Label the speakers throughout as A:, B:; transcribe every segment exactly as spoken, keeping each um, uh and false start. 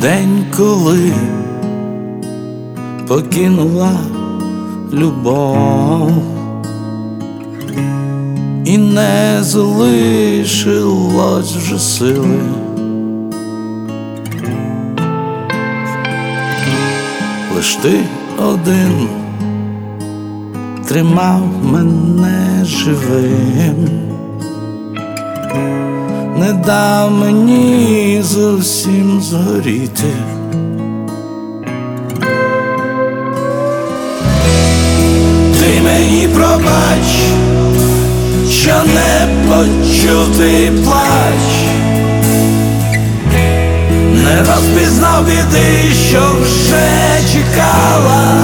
A: день, коли покинула любов і не залишилось вже сили. Лиш ти один тримав мене живим, не дав мені зовсім згоріти. Ти мені пробач, що не почув твій плач, не розпізнав біди, що вже чекала.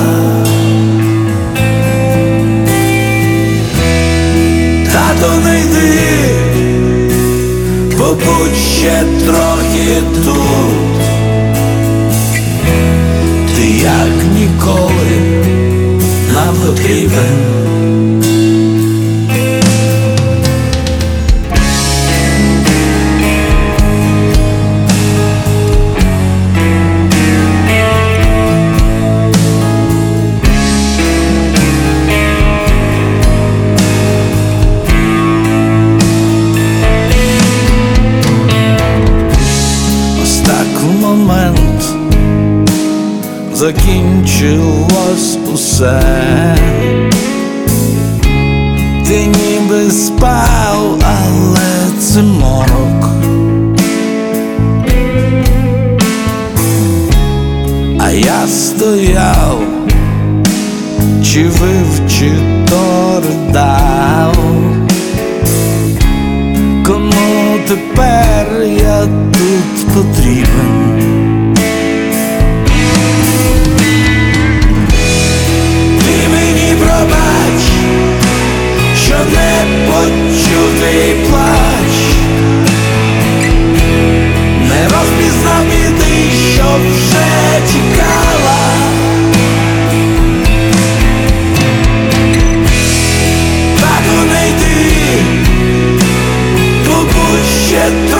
A: Тато, не йди, побудь ще трохи тут. Ти як ніколи нам потрібен. Момент закінчилось усе, ти ніби спав, але це морок, а я стояв, чи вив, чи то ридав. Кому тепер я тут потрібен? Що не почув твій плач, не розпізнав біди, що вже чекала. Тату, не йди, побудь ще трохи.